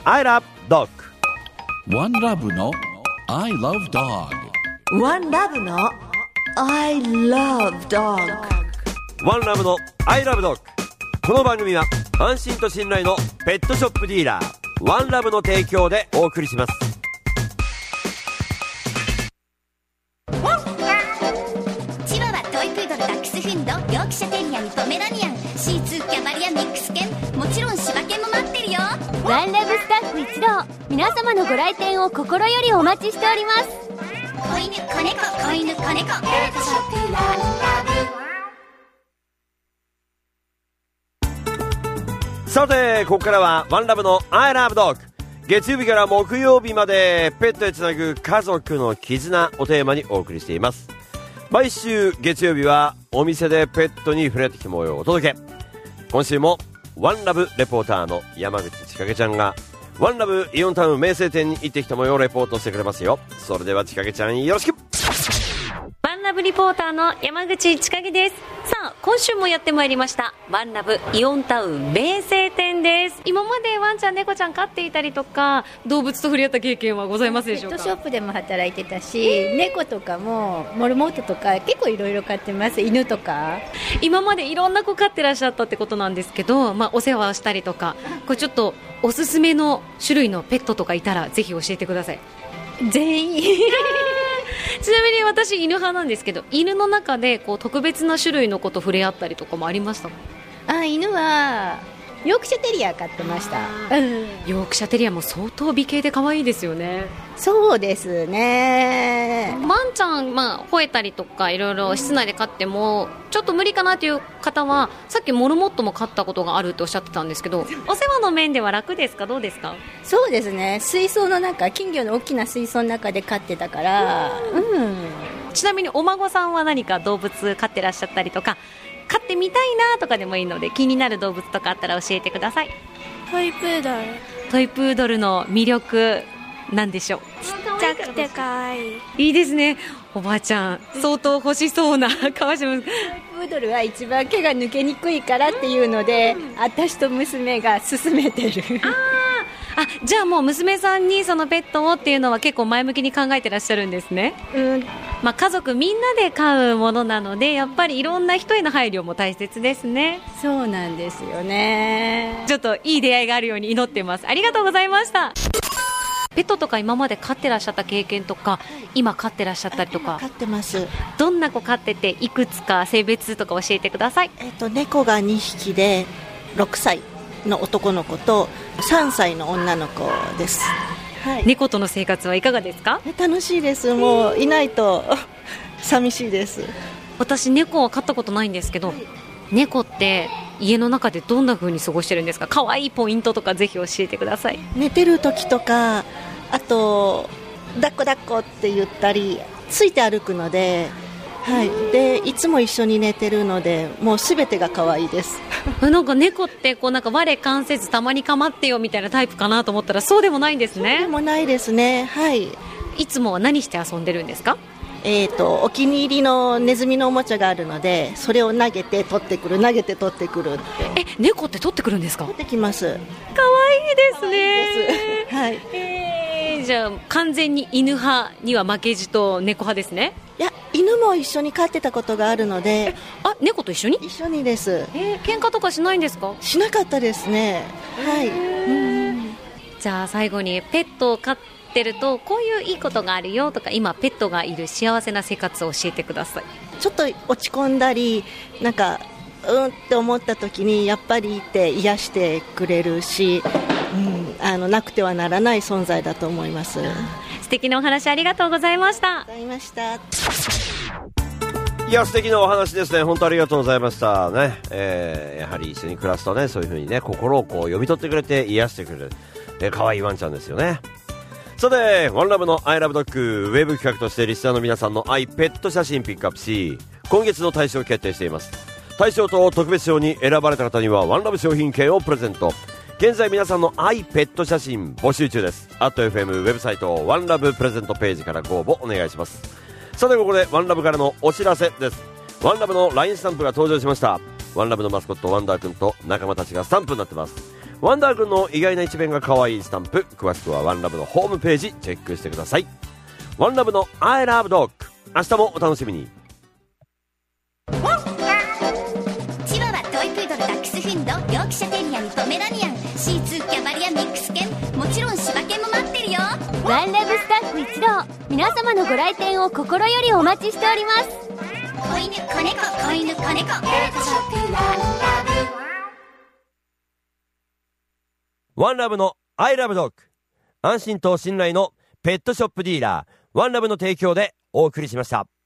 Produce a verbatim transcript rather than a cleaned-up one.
I love dog。 ワンラブの I love dog。 ワンラブの I love dog。 ワンラブの I love dog。 この番組は安心と信頼のペットショップディーラーワンラブの提供でお送りします。 チワワ、トイプードル、ダックスフンド、ヨークシャテリアン、ポメラニアン、シーツー、キャバリア、ミックス犬、もちろん柴犬も待ってるよ。 ワンラブスタッフ一同、皆様のご来店を心よりお待ちしております。 子犬、子猫、子犬、子猫、ペットショップワンラブ。さてここからはワンラブの I love dog。 月曜日から木曜日までペットへつなぐ家族の絆をテーマにお送りしています。毎週月曜日はお店でペットに触れてきた模様をお届け。今週もワンラブレポーターの山口千景ちゃんがワンラブイオンタウン名声店に行ってきた模様をレポートしてくれますよ。それでは千景ちゃんよろしく。 ワンラブリポーターの山口千景です。さあ今週もやってまいりましたワンラブイオンタウン名声店です。今までワンちゃん猫ちゃん飼っていたりとか動物と触れ合った経験はございますでしょうか？ ペットショップでも働いてたし、猫とかもモルモットとか結構いろいろ飼ってます。犬とか今までいろんな子飼ってらっしゃったってことなんですけど、まあ、お世話をしたりとかこれちょっとおすすめの種類のペットとかいたらぜひ教えてください。 全員ちなみに私犬派なんですけど、犬の中でこう特別な種類の子と触れ合ったりとかもありましたか？ あ、犬はヨークシャテリア飼ってました。うん、 ヨークシャテリアも相当美形で可愛いですよね。 そうですね。 ワンちゃん、まあ、吠えたりとかいろいろ室内で飼ってもちょっと無理かなという方はさっきモルモットも飼ったことがあるっておっしゃってたんですけど、お世話の面では楽ですか？どうですか？ そうですね。水槽の中、金魚の大きな水槽の中で飼ってたから、うん、 ちなみにお孫さんは何か動物飼ってらっしゃったりとか飼ってみたいなとかでもいいので気になる動物とかあったら教えてください。 トイプードル。 トイプードルの魅力なんでしょう？ ちっちゃくて可愛い。 いいですね。おばあちゃん相当欲しそうな顔します。 プードルは一番毛が抜けにくいからっていうので、うん、私と娘が勧めてる。 ああ、じゃあもう娘さんにそのペットをっていうのは結構前向きに考えてらっしゃるんですね。うん、まあ、家族みんなで飼うものなのでやっぱりいろんな人への配慮も大切ですね。 そうなんですよね。 ちょっといい出会いがあるように祈ってます。ありがとうございました。ペットとか今まで飼ってらっしゃった経験とか今飼ってらっしゃったりとか？ 飼ってます。 どんな子飼ってていくつか性別とか教えてください。 えっと、猫がにひきでろくさいの男の子とさんさいの女の子です。 はい、猫との生活はいかがですか？ 楽しいです。もういないと寂しいです。 私猫は飼ったことないんですけど、はい、猫って家の中でどんな風に過ごしてるんですか？可愛いポイントとかぜひ教えてください。 寝てる時とか、あと抱っこ抱っこって言ったりついて歩くので、はい、でいつも一緒に寝てるのでもうすべてが可愛いです。 なんか猫ってこうなんか我関せずたまに構ってよみたいなタイプかなと思ったらそうでもないんですね。 そうでもないですね。はい。 いつもは何して遊んでるんですか？ えーと、お気に入りのネズミのおもちゃがあるのでそれを投げて取ってくる投げて取ってくるって。 え、猫って取ってくるんですか？ 取ってきます。 可愛いですね。 はい。 えー、じゃあ完全に犬派には負けじと猫派ですね。 いや、犬も一緒に飼ってたことがあるので。 あ、猫と一緒に？ 一緒にです。 えー、喧嘩とかしないんですか？ しなかったですね。はい。うん。 じゃあ最後にペットを飼ってるとこういういいことがあるよとか今ペットがいる幸せな生活を教えてください。 ちょっと落ち込んだりなんかうんって思った時にやっぱりいて癒してくれるし、うん、あのなくてはならない存在だと思います。 素敵なお話ありがとうございました。 ありがとうございました。 いや素敵なお話ですね。本当ありがとうございましたね。えー、やはり一緒に暮らすとねそういう風にね心をこう読み取ってくれて癒してくれる、えー、可愛いワンちゃんですよね。さてワンラブの I love dog ウェブ企画としてリスナーの皆さんの愛ペット写真ピックアップし今月の大賞を決定しています。大賞と特別賞に選ばれた方にはワンラブ商品券をプレゼント。現在皆さんの愛ペット写真募集中です。アット エフエム ウェブサイトワンラブプレゼントページからご応募お願いします。さてここでワンラブからのお知らせです。ワンラブの ライン スタンプが登場しました。ワンラブのマスコットワンダー君と仲間たちがスタンプになってます。 ワンダー君の意外な一面が可愛いスタンプ、詳しくはワンラブのホームページチェックしてください。ワンラブの I love dog、 明日もお楽しみに。 チワワ、トイプードル、ダックスフンド、ヨークシャテリアにポメラニアン、シーツー、キャバリア、ミックス犬、もちろん柴犬も待ってるよ。 ワンラブスタッフ一同、皆様のご来店を心よりお待ちしております。 子犬、子猫、子犬、子猫、ペットショップワンラブ。ワンラブの I love dog、 安心と信頼のペットショップディーラーワンラブの提供でお送りしました。